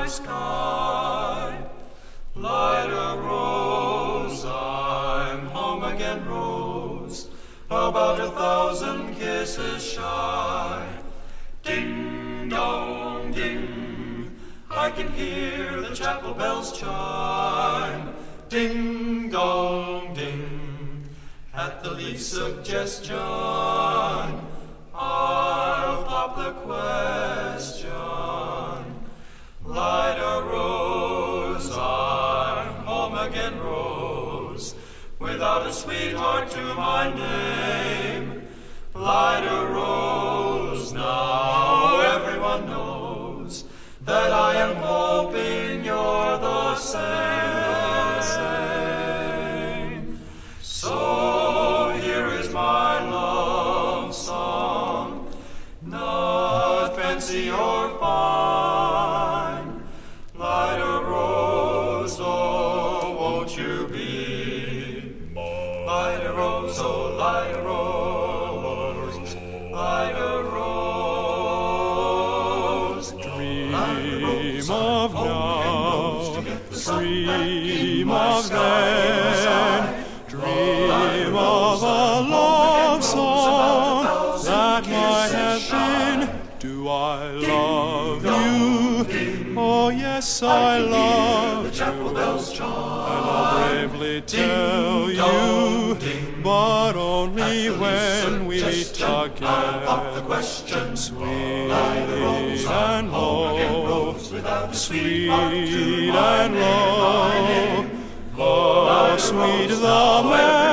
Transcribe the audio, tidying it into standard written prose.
sky. Light a rose, I'm home again, rose, about 1,000 kisses shy. Ding dong ding, I can hear the chapel bells chime. Ding dong ding, at the least suggestion, I'll pop the question. Light a rose, I'm home again, rose, without a sweetheart to my name. Light a rose, now everyone knows that I am hoping you're the same. So here is my love song, not fancy or fine. Light a rose, oh, won't you be mine? Light a rose, oh, light a rose, light a rose. Dream of now, dream of then, dream of a love song that might have been. Do I love you? Oh yes, I love you, and I'll bravely tell you, but only when we meet again. Sweet and low, sweet and low, oh sweet the